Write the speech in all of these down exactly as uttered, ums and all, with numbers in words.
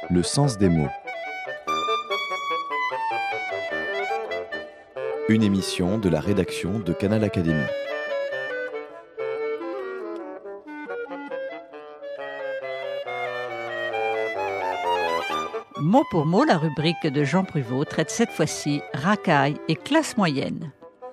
Le sens des mots. Une émission de la rédaction de Canal Académie. Mot pour mot, la rubrique de Jean Pruvot traite cette fois-ci racaille et classe moyenne.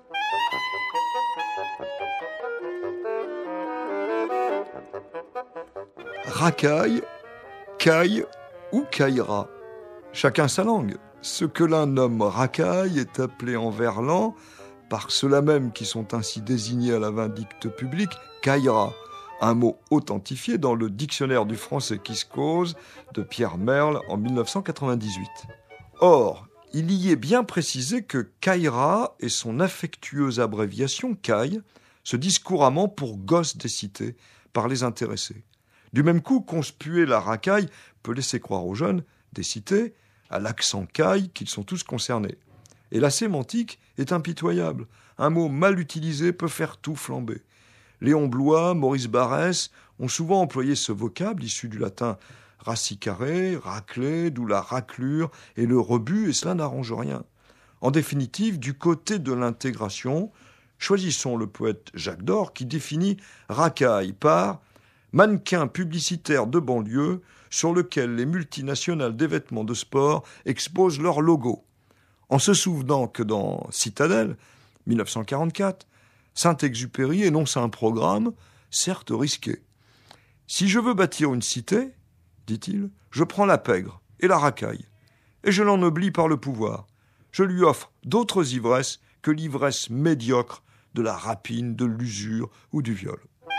Racaille, caille ou caillera. Chacun sa langue. Ce que l'un nomme racaille est appelé en verlan, par ceux-là même qui sont ainsi désignés à la vindicte publique, caillera, un mot authentifié dans le dictionnaire du français qui se cause de Pierre Merle en dix-neuf cent quatre-vingt-dix-huit. Or, il y est bien précisé que caillera et son affectueuse abréviation caille se disent couramment pour gosse des cités par les intéressés. Du même coup, conspuer la racaille peut laisser croire aux jeunes des cités, à l'accent caille, qu'ils sont tous concernés. Et la sémantique est impitoyable. Un mot mal utilisé peut faire tout flamber. Léon Bloy, Maurice Barrès ont souvent employé ce vocable issu du latin racicare, racler, d'où la raclure et le rebut, et cela n'arrange rien. En définitive, du côté de l'intégration, choisissons le poète Jacques Dore qui définit racaille par mannequin publicitaire de banlieue sur lequel les multinationales des vêtements de sport exposent leur logo. En se souvenant que dans Citadelle, dix-neuf cent quarante-quatre, Saint-Exupéry énonce un programme, certes risqué. « Si je veux bâtir une cité, dit-il, je prends la pègre et la racaille, et je l'ennoblis par le pouvoir. Je lui offre d'autres ivresses que l'ivresse médiocre de la rapine, de l'usure ou du viol. »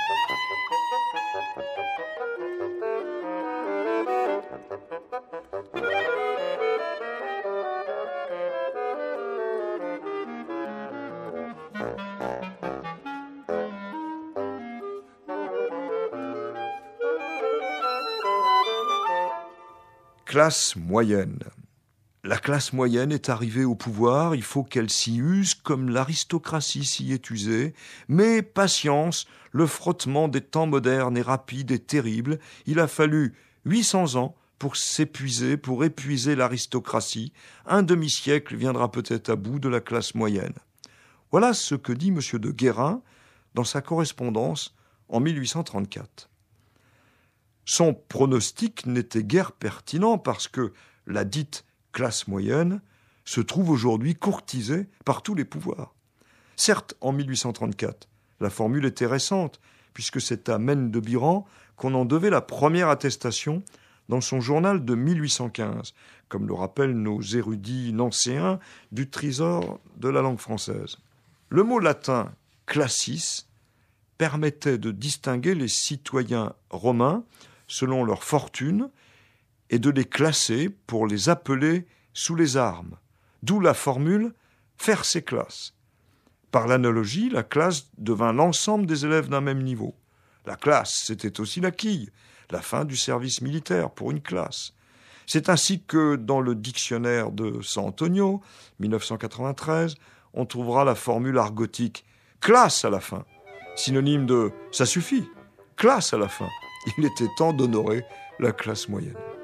Classe moyenne. La classe moyenne est arrivée au pouvoir, il faut qu'elle s'y use comme l'aristocratie s'y est usée, mais patience, le frottement des temps modernes est rapide et terrible, il a fallu huit cents ans pour s'épuiser, pour épuiser l'aristocratie, un demi-siècle viendra peut-être à bout de la classe moyenne. Voilà ce que dit M. de Guérin dans sa correspondance en mille huit cent trente-quatre. Son pronostic n'était guère pertinent parce que la dite classe moyenne se trouve aujourd'hui courtisée par tous les pouvoirs. Certes, en mille huit cent trente-quatre, la formule était récente, puisque c'est à Maine de Biran qu'on en devait la première attestation dans son journal de mille huit cent quinze, comme le rappellent nos érudits nancéens du trésor de la langue française. Le mot latin « classis » permettait de distinguer les citoyens romains selon leur fortune, et de les classer pour les appeler sous les armes. D'où la formule « faire ses classes ». Par l'analogie, la classe devint l'ensemble des élèves d'un même niveau. La classe, c'était aussi la quille, la fin du service militaire pour une classe. C'est ainsi que dans le dictionnaire de San Antonio, dix-neuf cent quatre-vingt-treize, on trouvera la formule argotique « classe » à la fin, synonyme de « ça suffit », classe à la fin. Il était temps d'honorer la classe moyenne.